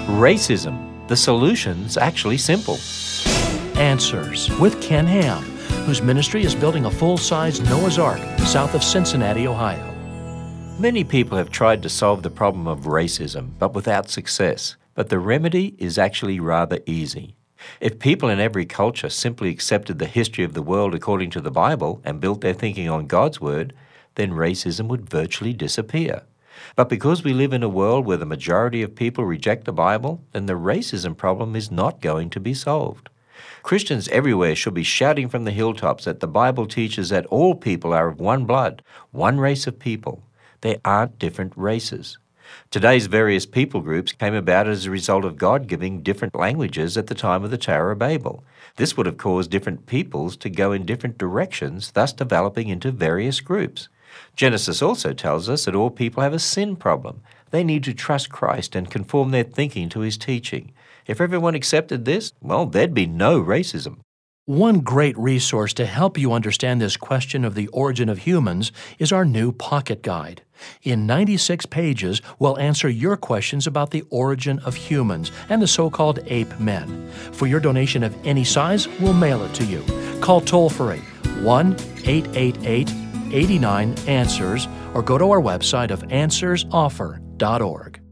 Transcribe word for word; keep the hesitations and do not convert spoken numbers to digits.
Racism. The solution's actually simple. Answers with Ken Ham, whose ministry is building a full-size Noah's Ark south of Cincinnati, Ohio. Many people have tried to solve the problem of racism, but without success. But the remedy is actually rather easy. If people in every culture simply accepted the history of the world according to the Bible and built their thinking on God's Word, then racism would virtually disappear. But because we live in a world where the majority of people reject the Bible, then the racism problem is not going to be solved. Christians everywhere should be shouting from the hilltops that the Bible teaches that all people are of one blood, one race of people. There aren't different races. Today's various people groups came about as a result of God giving different languages at the time of the Tower of Babel. This would have caused different peoples to go in different directions, thus developing into various groups. Genesis also tells us that all people have a sin problem. They need to trust Christ and conform their thinking to His teaching. If everyone accepted this, well, there'd be no racism. One great resource to help you understand this question of the origin of humans is our new pocket guide. In ninety-six pages, we'll answer your questions about the origin of humans and the so-called ape men. For your donation of any size, we'll mail it to you. Call toll-free one eight eight eight, eight nine, ANSWERS or go to our website of answers offer dot org.